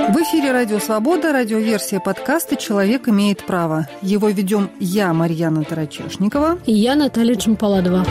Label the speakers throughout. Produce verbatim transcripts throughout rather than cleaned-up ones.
Speaker 1: В эфире «Радио Свобода», радиоверсия подкаста «Человек имеет право». Его ведем я, Марьяна Тарачешникова.
Speaker 2: И я, Наталья Джампаладова.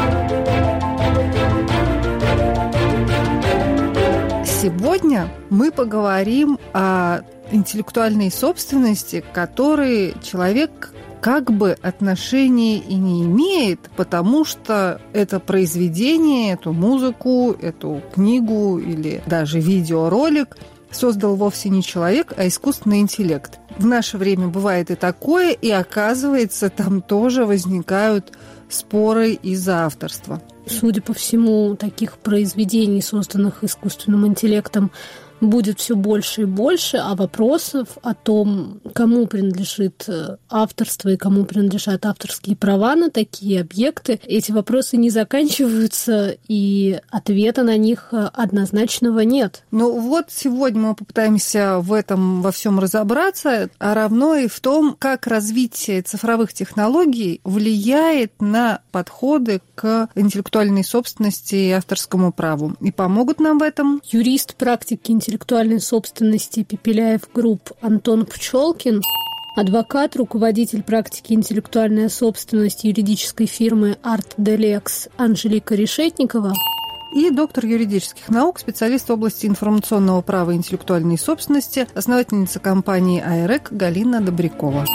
Speaker 1: Сегодня мы поговорим о интеллектуальной собственности, к которой человек как бы отношения и не имеет, потому что это произведение, эту музыку, эту книгу или даже видеоролик создал вовсе не человек, а искусственный интеллект. В наше время бывает и такое, и оказывается, там тоже возникают споры из-за авторства.
Speaker 2: Судя по всему, таких произведений, созданных искусственным интеллектом, будет все больше и больше, а вопросов о том, кому принадлежит авторство и кому принадлежат авторские права на такие объекты, эти вопросы не заканчиваются, и ответа на них однозначного нет.
Speaker 1: Ну вот сегодня мы попытаемся в этом во всем разобраться, а равно и в том, как развитие цифровых технологий влияет на подходы к интеллектуальной собственности и авторскому праву. И помогут нам в этом
Speaker 2: юрист практики интеллектуальной собственности Пепеляев Групп Антон Пчелкин, адвокат, руководитель практики интеллектуальная собственность юридической фирмы ArtDelex Анжелика Решетникова
Speaker 1: и доктор юридических наук, специалист в области информационного права и интеллектуальной собственности, основательница компании АЭРЭК Галина Добрякова.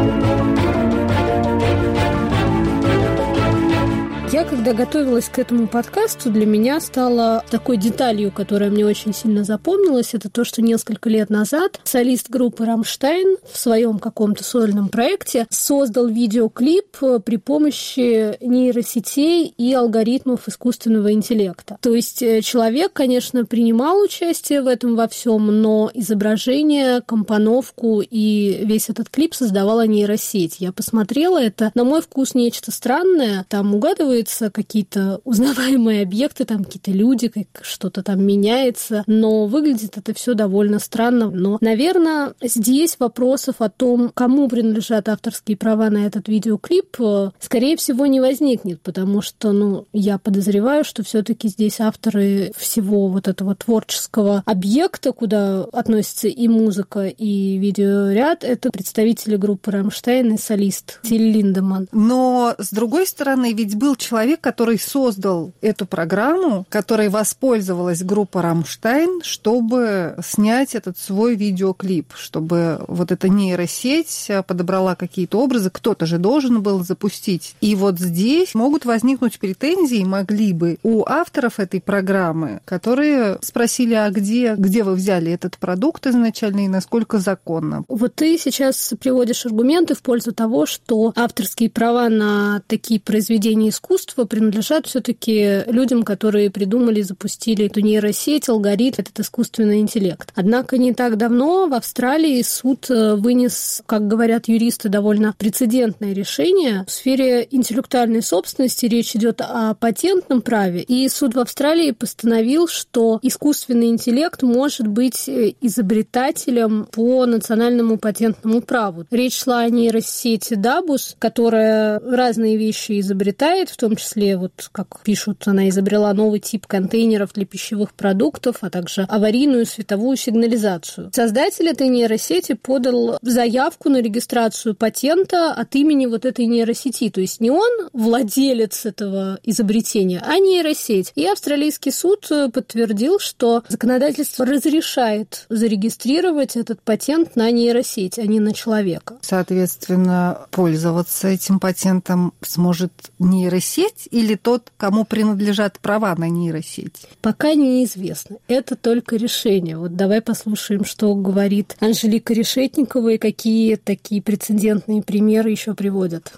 Speaker 2: Я, когда готовилась к этому подкасту, для меня стало такой деталью, которая мне очень сильно запомнилась, это то, что несколько лет назад солист группы «Рамштайн» в своем каком-то сольном проекте создал видеоклип при помощи нейросетей и алгоритмов искусственного интеллекта. То есть человек, конечно, принимал участие в этом во всем, но изображение, компоновку и весь этот клип создавала нейросеть. Я посмотрела, это, на мой вкус, нечто странное. Там угадывается какие-то узнаваемые объекты, там какие-то люди, как что-то там меняется, но выглядит это все довольно странно. Но, наверное, здесь вопросов о том, кому принадлежат авторские права на этот видеоклип, скорее всего, не возникнет, потому что, ну, я подозреваю, что все-таки здесь авторы всего вот этого творческого объекта, куда относится и музыка, и видеоряд, это представители группы «Рамштайн» и солист Тиль Линдеманн.
Speaker 1: Но, с другой стороны, ведь был человек, который создал эту программу, которой воспользовалась группа «Рамштайн», чтобы снять этот свой видеоклип, чтобы вот эта нейросеть подобрала какие-то образы, кто-то же должен был запустить. И вот здесь могут возникнуть претензии, могли бы, у авторов этой программы, которые спросили, а где, где вы взяли этот продукт изначально и насколько законно?
Speaker 2: Вот ты сейчас приводишь аргументы в пользу того, что авторские права на такие произведения искусства принадлежат все-таки людям, которые придумали, запустили эту нейросеть, алгоритм, этот искусственный интеллект. Однако не так давно в Австралии суд вынес, как говорят юристы, довольно прецедентное решение. В сфере интеллектуальной собственности речь идет о патентном праве, и суд в Австралии постановил, что искусственный интеллект может быть изобретателем по национальному патентному праву. Речь шла о нейросети Дабус, которая разные вещи изобретает, в том числе, вот как пишут, она изобрела новый тип контейнеров для пищевых продуктов, а также аварийную световую сигнализацию. Создатель этой нейросети подал заявку на регистрацию патента от имени вот этой нейросети. То есть не он владелец этого изобретения, а нейросеть. И австралийский суд подтвердил, что законодательство разрешает зарегистрировать этот патент на нейросеть, а не на человека.
Speaker 1: Соответственно, пользоваться этим патентом сможет нейросеть или тот, кому принадлежат права на нейросеть?
Speaker 2: Пока неизвестно. Это только решение. Вот давай послушаем, что говорит Анжелика Решетникова и какие такие прецедентные примеры еще приводят.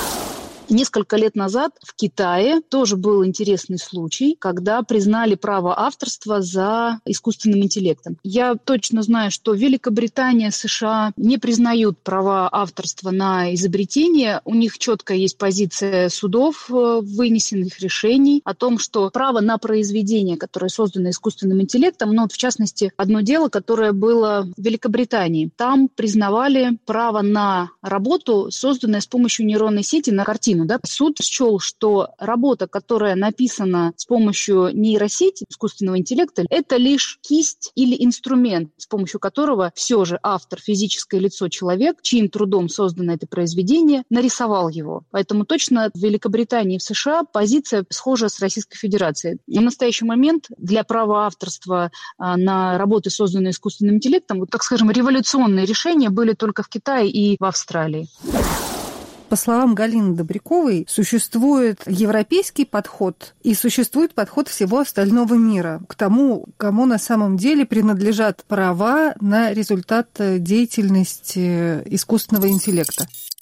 Speaker 3: Несколько лет назад в Китае тоже был интересный случай, когда признали право авторства за искусственным интеллектом. Я точно знаю, что Великобритания, США не признают права авторства на изобретение. У них четко есть позиция судов, вынесенных решений о том, что право на произведение, которое создано искусственным интеллектом, ну вот в частности одно дело, которое было в Великобритании. Там признавали право на работу, созданное с помощью нейронной сети, на картинку. причину. Да? Суд счел, что работа, которая написана с помощью нейросети, искусственного интеллекта, это лишь кисть или инструмент, с помощью которого все же автор, физическое лицо, человек, чьим трудом создано это произведение, нарисовал его. Поэтому точно в Великобритании и в США позиция схожа с Российской Федерацией. На настоящий момент для права авторства на работы, созданные искусственным интеллектом, вот, так скажем, революционные решения были только в Китае и в Австралии.
Speaker 1: По словам Галины Добряковой, существует европейский подход и существует подход всего остального мира к тому, кому на самом деле принадлежат права на результат деятельности искусственного интеллекта.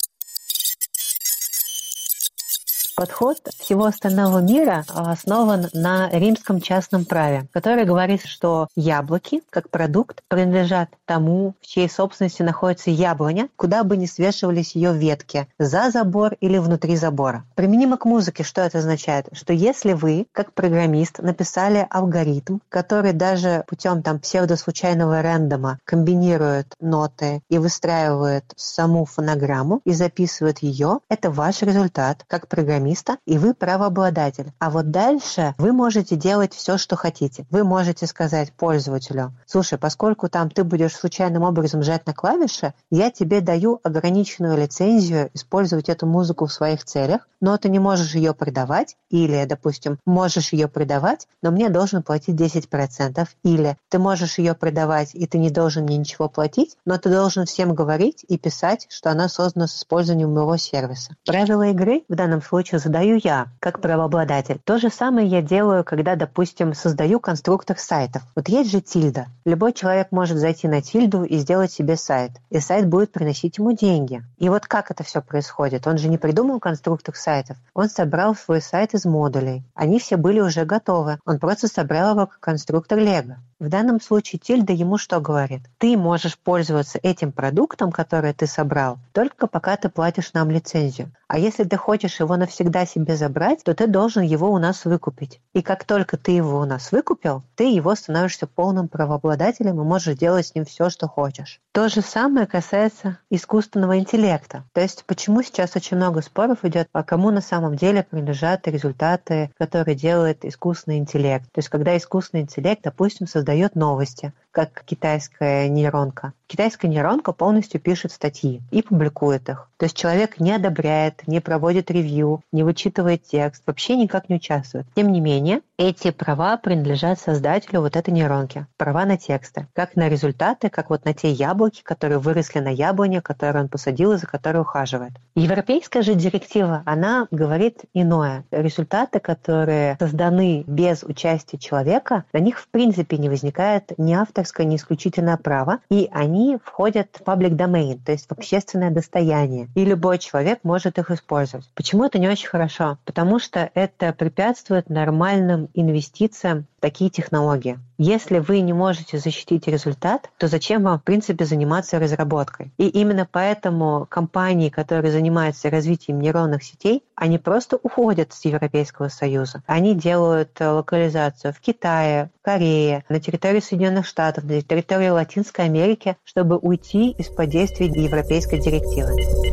Speaker 4: Подход всего остального мира основан на римском частном праве, которое говорит, что яблоки, как продукт, принадлежат тому, в чьей собственности находится яблоня, куда бы ни свешивались ее ветки, за забор или внутри забора. Применимо к музыке, что это означает? Что если вы, как программист, написали алгоритм, который даже путем там псевдослучайного рандома комбинирует ноты и выстраивает саму фонограмму и записывает ее, это ваш результат как программист, и вы правообладатель. А вот дальше вы можете делать все, что хотите. Вы можете сказать пользователю: слушай, поскольку там ты будешь случайным образом жать на клавиши, я тебе даю ограниченную лицензию использовать эту музыку в своих целях, но ты не можешь ее продавать, или, допустим, можешь ее продавать, но мне должен платить десять процентов, или ты можешь ее продавать, и ты не должен мне ничего платить, но ты должен всем говорить и писать, что она создана с использованием моего сервиса. Правила игры в данном случае задаю я, как правообладатель. То же самое я делаю, когда, допустим, создаю конструктор сайтов. Вот есть же тильда. Любой человек может зайти на тильду и сделать себе сайт. И сайт будет приносить ему деньги. И вот как это все происходит? Он же не придумал конструктор сайтов. Он собрал свой сайт из модулей. Они все были уже готовы. Он просто собрал его как конструктор Лего. В данном случае тильда ему что говорит? Ты можешь пользоваться этим продуктом, который ты собрал, только пока ты платишь нам лицензию. А если ты хочешь его навсегда себе забрать, то ты должен его у нас выкупить. И как только ты его у нас выкупил, ты его становишься полным правообладателем и можешь делать с ним все, что хочешь. То же самое касается искусственного интеллекта. То есть почему сейчас очень много споров идет, а кому на самом деле принадлежат результаты, которые делает искусственный интеллект. То есть когда искусственный интеллект, допустим, создает новости, как китайская нейронка. Китайская нейронка полностью пишет статьи и публикует их. То есть человек не одобряет, не проводит ревью, не вычитывает текст, вообще никак не участвует. Тем не менее, эти права принадлежат создателю вот этой нейронки. Права на тексты. Как на результаты, как вот на те яблоки, которые выросли на яблоне, которые он посадил и за которые ухаживает. Европейская же директива, она говорит иное. Результаты, которые созданы без участия человека, на них в принципе не возникает ни авторское, ни исключительное право, и они входят в public domain, то есть в общественное достояние. И любой человек может их использовать. Почему это не очень хорошо? Потому что это препятствует нормальным инвестициям в такие технологии. Если вы не можете защитить результат, то зачем вам, в принципе, заниматься разработкой? И именно поэтому компании, которые занимаются развитием нейронных сетей, они просто уходят с Европейского Союза. Они делают локализацию в Китае, в Корее, на территории Соединенных Штатов, на территории Латинской Америки, чтобы уйти из-под действия европейской директивы.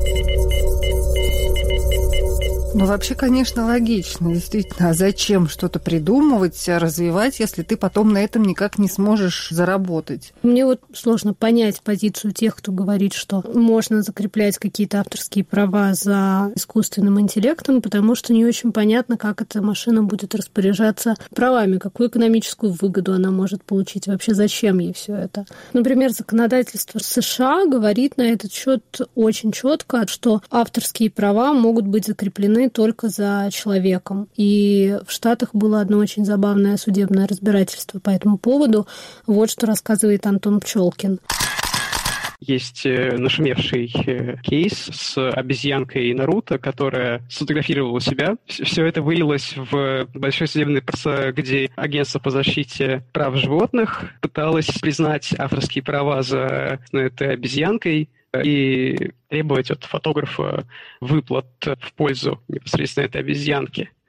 Speaker 1: Ну, вообще, конечно, логично, действительно. А зачем что-то придумывать, развивать, если ты потом на этом никак не сможешь заработать?
Speaker 2: Мне вот сложно понять позицию тех, кто говорит, что можно закреплять какие-то авторские права за искусственным интеллектом, потому что не очень понятно, как эта машина будет распоряжаться правами, какую экономическую выгоду она может получить, вообще зачем ей все это. Например, законодательство США говорит на этот счет очень четко, что авторские права могут быть закреплены только за человеком. И в Штатах было одно очень забавное судебное разбирательство по этому поводу. Вот что рассказывает Антон Пчелкин.
Speaker 5: Есть нашумевший кейс с обезьянкой Наруто, которая сфотографировала себя. Все это вылилось в большой судебный процесс, где агентство по защите прав животных пыталось признать авторские права за этой обезьянкой и требовать от фотографа выплат в пользу непосредственно этой обезьянки.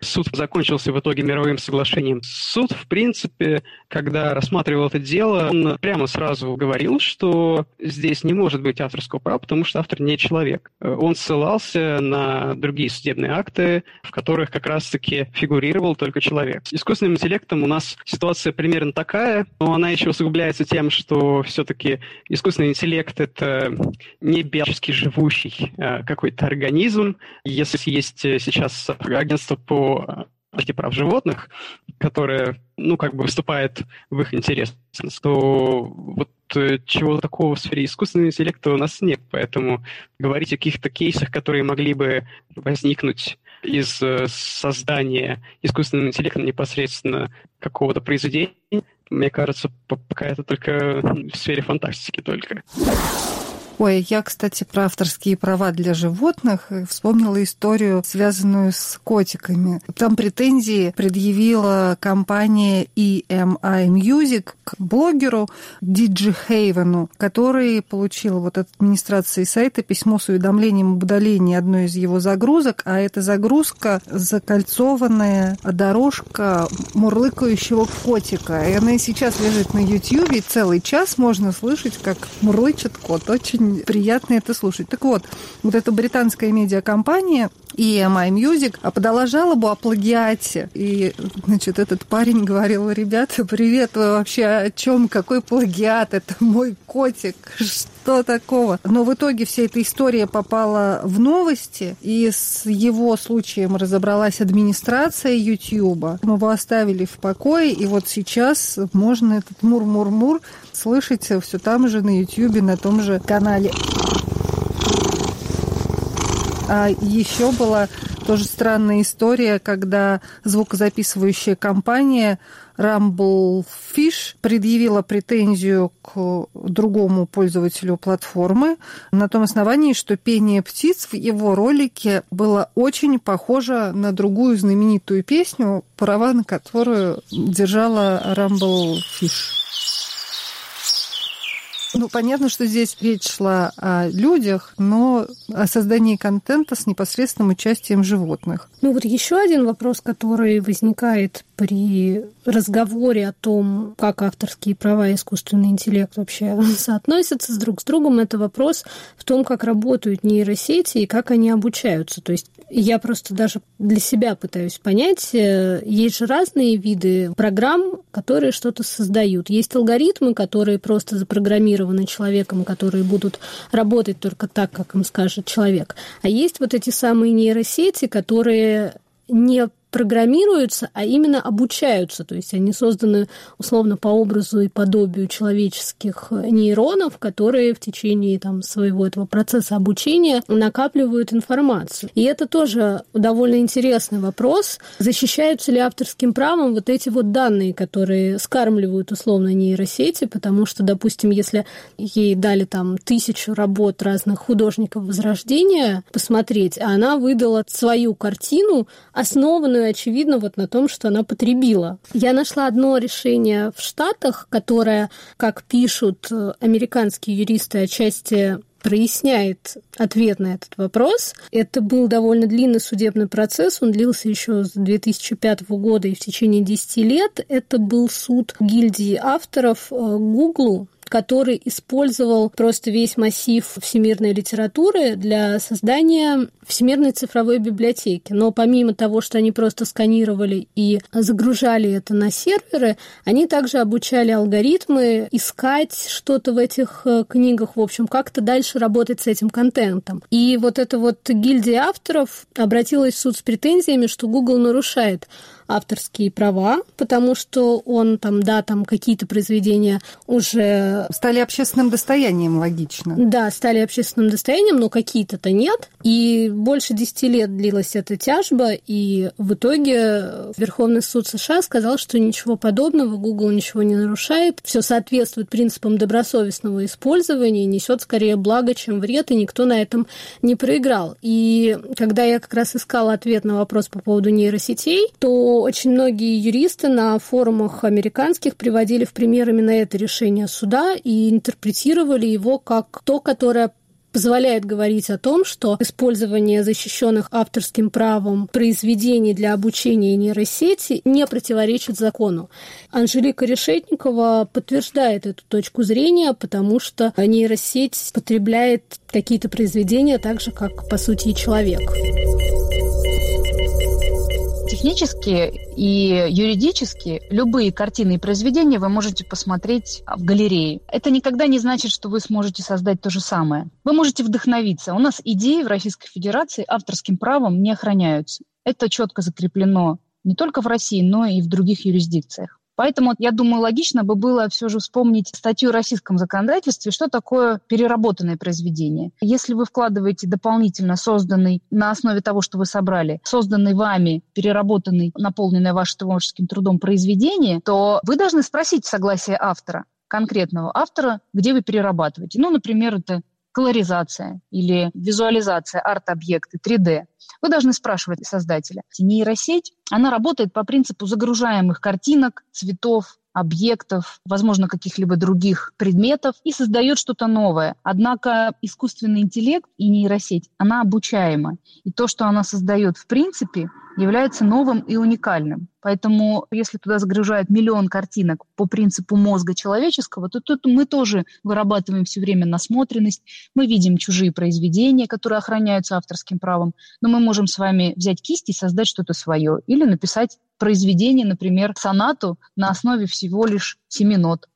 Speaker 5: суд закончился в итоге мировым соглашением. Суд, в принципе, когда рассматривал это дело, он прямо сразу говорил, что здесь не может быть авторского права, потому что автор не человек. Он ссылался на другие судебные акты, в которых как раз-таки фигурировал только человек. С искусственным интеллектом у нас ситуация примерно такая, но она еще усугубляется тем, что все-таки искусственный интеллект — это не биологически живущий какой-то организм. Если есть сейчас агентство по защите прав животных, которое, ну, как бы выступает в их интересах, то вот чего такого в сфере искусственного интеллекта у нас нет. Поэтому говорить о каких-то кейсах, которые могли бы возникнуть из создания искусственным интеллектом непосредственно какого-то произведения, мне кажется, пока это только в сфере фантастики только.
Speaker 1: Ой, я, кстати, про авторские права для животных вспомнила историю, связанную с котиками. Там претензии предъявила компания и эм ай Music к блогеру Диджи Хейвену, который получил вот от администрации сайта письмо с уведомлением об удалении одной из его загрузок, а эта загрузка — закольцованная дорожка мурлыкающего котика. И она и сейчас лежит на Ютьюбе, и целый час можно слышать, как мурлычет кот. Очень приятно это слушать. Так вот, вот эта британская медиакомпания и эм ай Music подала жалобу о плагиате. И, значит, этот парень говорил: ребята, привет, вы вообще о чем? Какой плагиат? Это мой котик. Что такого? Но в итоге вся эта история попала в новости, и с его случаем разобралась администрация Ютьюба. Мы его оставили в покое, и вот сейчас можно этот мур-мур-мур слышать все там же на Ютьюбе, на том же канале. А еще была тоже странная история, когда звукозаписывающая компания Rumblefish предъявила претензию к другому пользователю платформы на том основании, что пение птиц в его ролике было очень похоже на другую знаменитую песню, права на которую держала Rumblefish. Ну, понятно, что здесь речь шла о людях, но о создании контента с непосредственным участием животных.
Speaker 2: Ну, вот еще один вопрос, который возникает при разговоре о том, как авторские права и искусственный интеллект вообще соотносятся друг с другом, это вопрос в том, как работают нейросети и как они обучаются. То есть я просто даже для себя пытаюсь понять, есть же разные виды программ, которые что-то создают. Есть алгоритмы, которые просто запрограммированы человеком, которые будут работать только так, как им скажет человек. А есть вот эти самые нейросети, которые не программируются, а именно обучаются. То есть они созданы условно по образу и подобию человеческих нейронов, которые в течение там, своего этого процесса обучения накапливают информацию. И это тоже довольно интересный вопрос. Защищаются ли авторским правом вот эти вот данные, которые скармливают условно нейросети, потому что, допустим, если ей дали там тысячу работ разных художников Возрождения посмотреть, а она выдала свою картину, основанную, очевидно, вот на том, что она потребила. Я нашла одно решение в Штатах, которое, как пишут американские юристы, отчасти проясняет ответ на этот вопрос. Это был довольно длинный судебный процесс, он длился еще с две тысячи пятого года и в течение десяти лет. Это был суд гильдии авторов Google, который использовал просто весь массив всемирной литературы для создания всемирной цифровой библиотеки. Но помимо того, что они просто сканировали и загружали это на серверы, они также обучали алгоритмы искать что-то в этих книгах, в общем, как-то дальше работать с этим контентом. И вот эта вот гильдия авторов обратилась в суд с претензиями, что Google нарушает авторские права, потому что он там, да, там какие-то произведения уже...
Speaker 1: Стали общественным достоянием, логично.
Speaker 2: Да, стали общественным достоянием, но какие-то-то нет. И больше десяти лет длилась эта тяжба, и в итоге Верховный суд США сказал, что ничего подобного, Google ничего не нарушает, все соответствует принципам добросовестного использования, несет скорее благо, чем вред, и никто на этом не проиграл. И когда я как раз искала ответ на вопрос по поводу нейросетей, то очень многие юристы на форумах американских приводили в пример именно это решение суда и интерпретировали его как то, которое позволяет говорить о том, что использование защищенных авторским правом произведений для обучения нейросети не противоречит закону. Анжелика Решетникова подтверждает эту точку зрения, потому что нейросеть потребляет какие-то произведения так же, как, по сути, и человек.
Speaker 3: Технически и юридически любые картины и произведения вы можете посмотреть в галерее. Это никогда не значит, что вы сможете создать то же самое. Вы можете вдохновиться. У нас идеи в Российской Федерации авторским правом не охраняются. Это четко закреплено не только в России, но и в других юрисдикциях. Поэтому, я думаю, логично бы было все же вспомнить статью в российском законодательстве, что такое переработанное произведение. Если вы вкладываете дополнительно созданный на основе того, что вы собрали, созданный вами, переработанный, наполненный вашим творческим трудом произведение, то вы должны спросить согласие автора, конкретного автора, где вы перерабатываете. Ну, например, это колоризация или визуализация арт-объекта три дэ. Вы должны спрашивать создателя. Нейросеть, она работает по принципу загружаемых картинок, цветов, объектов, возможно, каких-либо других предметов и создает что-то новое. Однако искусственный интеллект и нейросеть, она обучаема. И то, что она создает в принципе, является новым и уникальным. Поэтому, если туда загружают миллион картинок по принципу мозга человеческого, то тут мы тоже вырабатываем все время насмотренность. Мы видим чужие произведения, которые охраняются авторским правом, но мы можем с вами взять кисть и создать что-то свое. Или написать произведение, например, сонату на основе всего лишь семи нот.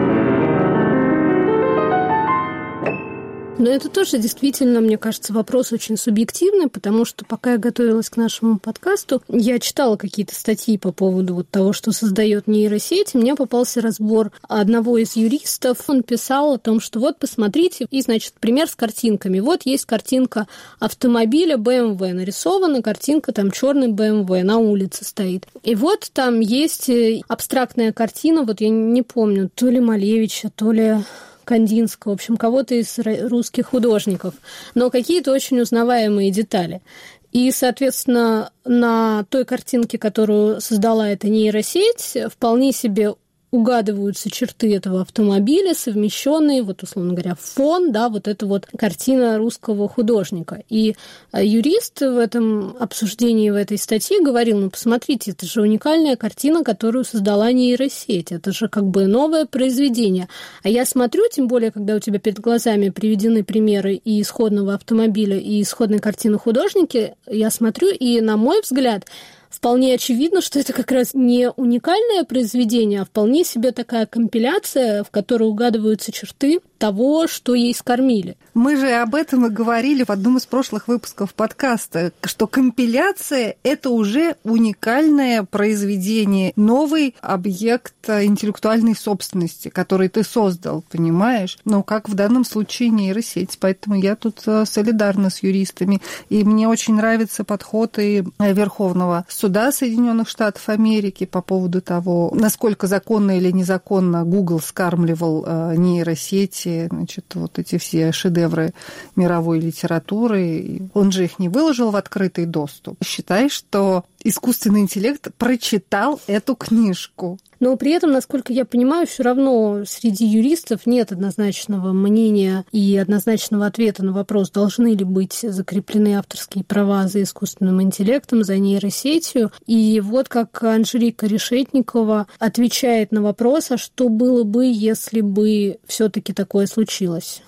Speaker 2: Но это тоже действительно, мне кажется, вопрос очень субъективный, потому что пока я готовилась к нашему подкасту, я читала какие-то статьи по поводу вот того, что создает нейросеть, и мне попался разбор одного из юристов. Он писал о том, что вот посмотрите, и, значит, пример с картинками. Вот есть картинка автомобиля бэ эм вэ, нарисована картинка, там черный бэ эм вэ на улице стоит. И вот там есть абстрактная картина, вот я не помню, то ли Малевича, то ли Кандинского, в общем, кого-то из русских художников, но какие-то очень узнаваемые детали. И, соответственно, на той картинке, которую создала эта нейросеть, вполне себе угадываются черты этого автомобиля, совмещенные, вот, условно говоря, фон, да, вот эта вот картина русского художника. И юрист в этом обсуждении, в этой статье говорил, ну, посмотрите, это же уникальная картина, которую создала нейросеть, это же как бы новое произведение. А я смотрю, тем более, когда у тебя перед глазами приведены примеры и исходного автомобиля, и исходной картины художники, я смотрю, и, на мой взгляд, вполне очевидно, что это как раз не уникальное произведение, а вполне себе такая компиляция, в которой угадываются черты того, что ей скормили.
Speaker 1: Мы же об этом и говорили в одном из прошлых выпусков подкаста, что компиляция – это уже уникальное произведение, новый объект интеллектуальной собственности, который ты создал, понимаешь? Но как в данном случае нейросеть. Поэтому я тут солидарна с юристами. И мне очень нравится подход и Верховного суда Соединенных Штатов Америки по поводу того, насколько законно или незаконно Google скармливал нейросети, значит, вот эти все шедевры мировой литературы. Он же их не выложил в открытый доступ. Считай, что искусственный интеллект прочитал эту книжку.
Speaker 2: Но при этом, насколько я понимаю, все равно среди юристов нет однозначного мнения и однозначного ответа на вопрос, должны ли быть закреплены авторские права за искусственным интеллектом, за нейросетью. И вот как Анжелика Решетникова отвечает на вопрос, а что было бы, если бы все-таки такое случилось?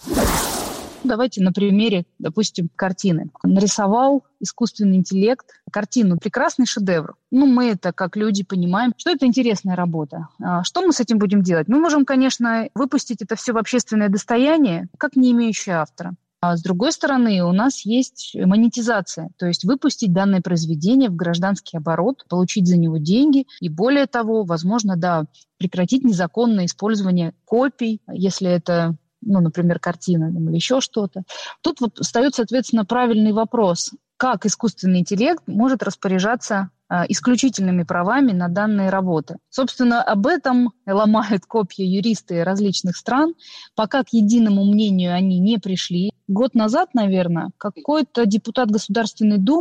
Speaker 3: Давайте на примере, допустим, картины. Нарисовал искусственный интеллект картину, прекрасный шедевр. Ну, мы это, как люди, понимаем, что это интересная работа. Что мы с этим будем делать? Мы можем, конечно, выпустить это все в общественное достояние, как не имеющее автора. А с другой стороны, у нас есть монетизация, то есть выпустить данное произведение в гражданский оборот, получить за него деньги, и более того, возможно, да, прекратить незаконное использование копий, если это, ну, например, картина или еще что-то. Тут вот встает, соответственно, правильный вопрос, как искусственный интеллект может распоряжаться исключительными правами на данные работы. Собственно, об этом ломают копья юристы различных стран. Пока к единому мнению они не пришли. Год назад, наверное, какой-то депутат Государственной Думы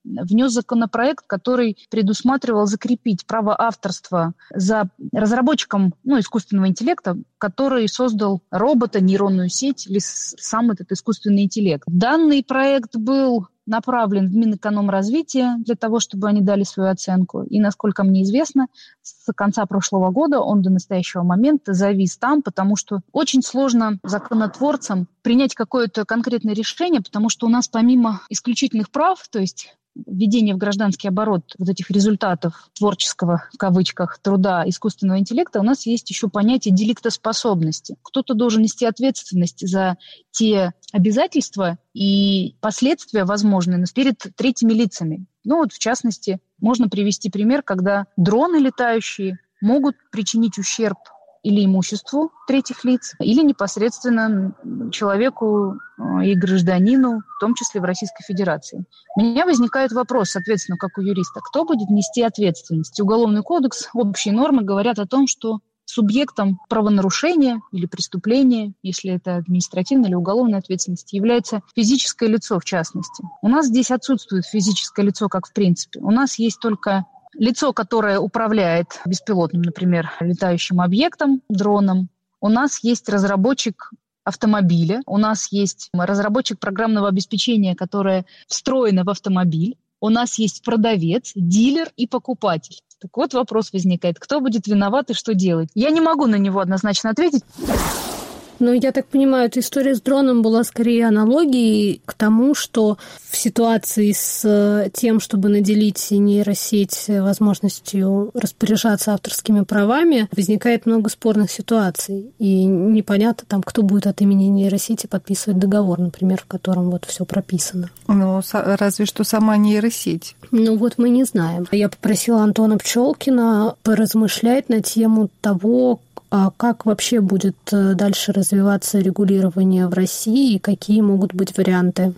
Speaker 3: внес законопроект, который предусматривал закрепить право авторства за разработчиком ну, искусственного интеллекта, который создал робота, нейронную сеть или сам этот искусственный интеллект. Данный проект был направлен в Минэкономразвития для того, чтобы они дали свою оценку. И, насколько мне известно, с конца прошлого года он до настоящего момента завис там, потому что очень сложно законотворцам принять какое-то конкретное решение, потому что у нас помимо исключительных прав, то есть введение в гражданский оборот вот этих результатов творческого, в кавычках, труда искусственного интеллекта, у нас есть еще понятие деликтоспособности. Кто-то должен нести ответственность за те обязательства и последствия возможные перед третьими лицами. Ну вот, в частности, можно привести пример, когда дроны летающие могут причинить ущерб или имуществу третьих лиц, или непосредственно человеку и гражданину, в том числе в Российской Федерации. У меня возникает вопрос, соответственно, как у юриста, кто будет нести ответственность? Уголовный кодекс, общие нормы говорят о том, что субъектом правонарушения или преступления, если это административная или уголовная ответственность, является физическое лицо в частности. У нас здесь отсутствует физическое лицо как в принципе. У нас есть только лицо, которое управляет беспилотным, например, летающим объектом, дроном. У нас есть разработчик автомобиля, у нас есть разработчик программного обеспечения, которое встроено в автомобиль, у нас есть продавец, дилер и покупатель. Так вот вопрос возникает, кто будет виноват и что делать? Я не могу на него однозначно ответить.
Speaker 2: Ну, я так понимаю, эта история с дроном была скорее аналогией к тому, что в ситуации с тем, чтобы наделить нейросеть возможностью распоряжаться авторскими правами, возникает много спорных ситуаций. И непонятно, там, кто будет от имени нейросети подписывать договор, например, в котором вот все прописано.
Speaker 1: Ну, разве что сама нейросеть.
Speaker 2: Ну, вот мы не знаем. Я попросила Антона Пчелкина поразмышлять на тему того, а как вообще будет дальше развиваться регулирование в России и какие могут быть варианты?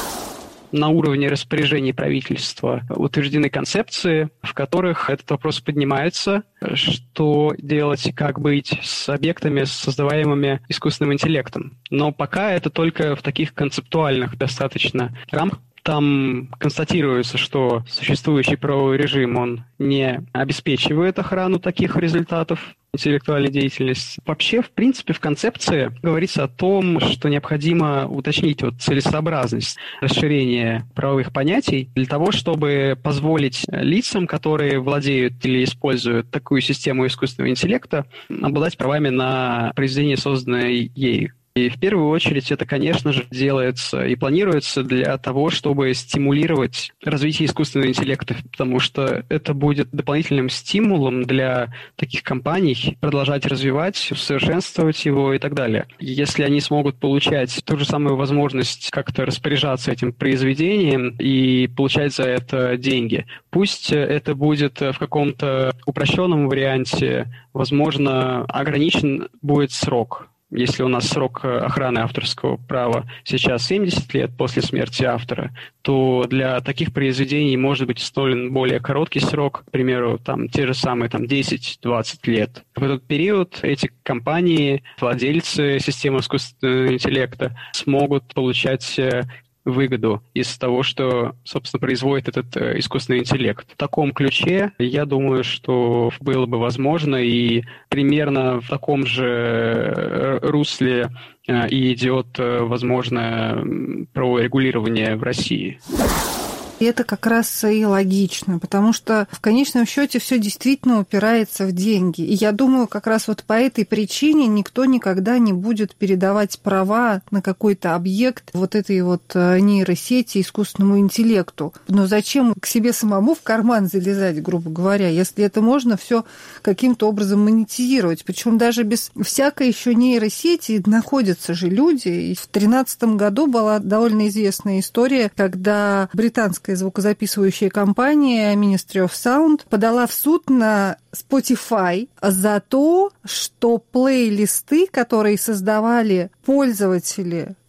Speaker 5: На уровне распоряжений правительства утверждены концепции, в которых этот вопрос поднимается, что делать, как быть с объектами, создаваемыми искусственным интеллектом. Но пока это только в таких концептуальных достаточно рамках. Там констатируется, что существующий правовой режим, он не обеспечивает охрану таких результатов интеллектуальной деятельности. Вообще, в принципе, в концепции говорится о том, что необходимо уточнить вот целесообразность расширения правовых понятий для того, чтобы позволить лицам, которые владеют или используют такую систему искусственного интеллекта, обладать правами на произведение, созданное ею. И в первую очередь это, конечно же, делается и планируется для того, чтобы стимулировать развитие искусственного интеллекта, потому что это будет дополнительным стимулом для таких компаний продолжать развивать, усовершенствовать его и так далее. Если они смогут получать ту же самую возможность как-то распоряжаться этим произведением и получать за это деньги, пусть это будет в каком-то упрощенном варианте, возможно, ограничен будет срок. Если у нас срок охраны авторского права сейчас семьдесят лет после смерти автора, то для таких произведений может быть установлен более короткий срок, к примеру, там, те же самые там, десять-двадцать лет. В этот период эти компании, владельцы системы искусственного интеллекта смогут получать выгоду из того, что, собственно, производит этот э, искусственный интеллект. В таком ключе, я думаю, что было бы возможно, и примерно в таком же русле э, и идет, э, возможно, правовое регулирование в России.
Speaker 1: И это как раз и логично, потому что в конечном счете все действительно упирается в деньги. И я думаю, как раз вот по этой причине никто никогда не будет передавать права на какой-то объект вот этой вот нейросети, искусственному интеллекту. Но зачем к себе самому в карман залезать, грубо говоря, если это можно все каким-то образом монетизировать? Причем даже без всякой еще нейросети находятся же люди. И в две тысячи тринадцатом году была довольно известная история, когда британская звукозаписывающая компания Ministry of Sound подала в суд на Spotify за то, что плейлисты, которые создавали пользователи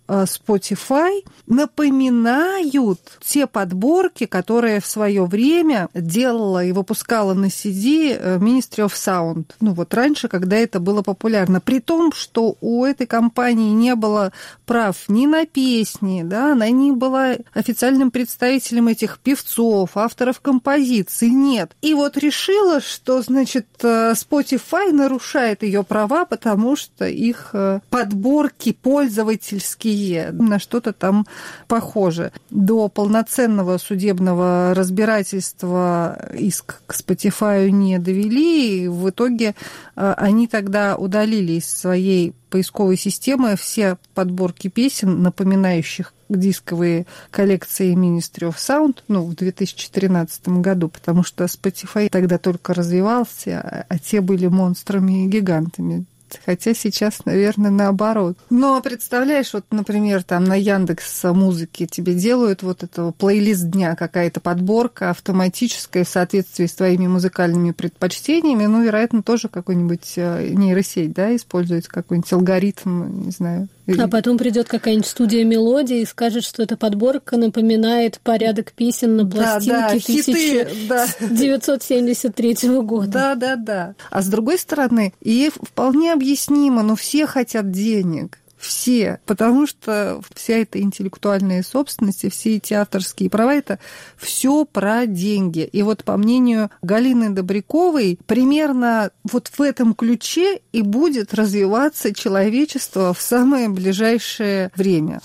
Speaker 1: Spotify напоминают те подборки, которые в свое время делала и выпускала на си ди Ministry of Sound. Ну вот раньше, когда это было популярно. При том, что у этой компании не было прав ни на песни, да, она не была официальным представителем этих певцов, авторов композиций, нет. И вот решила, что, значит, Spotify нарушает ее права, потому что их подборки пользовательские на что-то там похоже. До полноценного судебного разбирательства иск к Spotify не довели, и в итоге они тогда удалили из своей поисковой системы все подборки песен, напоминающих дисковые коллекции Ministry of Sound, ну, в две тысячи тринадцатом году, потому что Spotify тогда только развивался, а те были монстрами и гигантами. Хотя сейчас, наверное, наоборот. Но представляешь, вот, например, там на Яндекс.Музыке тебе делают вот этого плейлист дня, какая-то подборка автоматическая в соответствии с твоими музыкальными предпочтениями. Ну, вероятно, тоже какой-нибудь нейросеть, да, используется, какой-нибудь алгоритм, не знаю.
Speaker 2: А потом придет какая-нибудь студия мелодии и скажет, что эта подборка напоминает порядок песен на пластинке
Speaker 1: да, да,
Speaker 2: тысяча девятьсот семьдесят третьего года.
Speaker 1: Да, да, да. А с другой стороны, и вполне объяснимо, но все хотят денег. Все, потому что вся эта интеллектуальная собственность, все эти авторские права, это все про деньги. И вот по мнению Галины Добряковой, примерно вот в этом ключе и будет развиваться человечество в самое ближайшее время.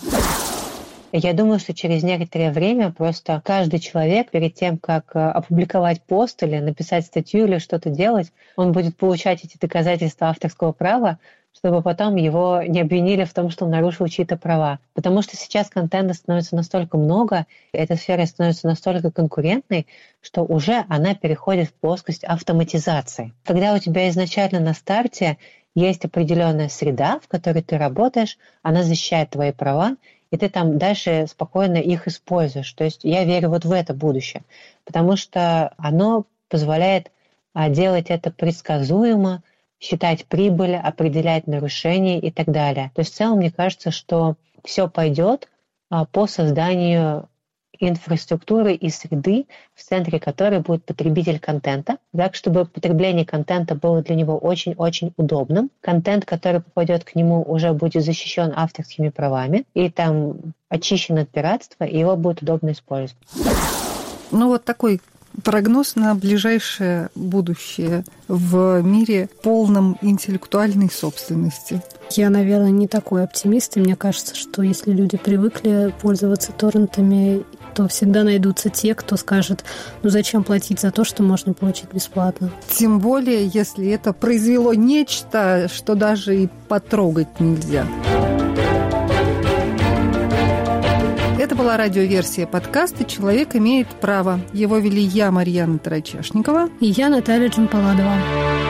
Speaker 4: Я думаю, что через некоторое время просто каждый человек перед тем, как опубликовать пост или написать статью или что-то делать, он будет получать эти доказательства авторского права, чтобы потом его не обвинили в том, что он нарушил чьи-то права. Потому что сейчас контента становится настолько много, эта сфера становится настолько конкурентной, что уже она переходит в плоскость автоматизации. Когда у тебя изначально на старте есть определенная среда, в которой ты работаешь, она защищает твои права, и ты там дальше спокойно их используешь. То есть я верю вот в это будущее, потому что оно позволяет делать это предсказуемо, считать прибыль, определять нарушения и так далее. То есть в целом мне кажется, что все пойдет по созданию инфраструктуры и среды, в центре которой будет потребитель контента, так, чтобы потребление контента было для него очень-очень удобным. Контент, который попадет к нему, уже будет защищен авторскими правами и там очищен от пиратства, и его будет удобно использовать.
Speaker 1: Ну вот такой прогноз на ближайшее будущее в мире полном интеллектуальной собственности.
Speaker 2: Я, наверное, не такой оптимист, и мне кажется, что если люди привыкли пользоваться торрентами, то всегда найдутся те, кто скажет, ну зачем платить за то, что можно получить бесплатно.
Speaker 1: Тем более, если это произвело нечто, что даже и потрогать нельзя. Это была радиоверсия подкаста «Человек имеет право». Его вели я, Марьяна Тарачешникова.
Speaker 2: И я, Наталья Джампаладова.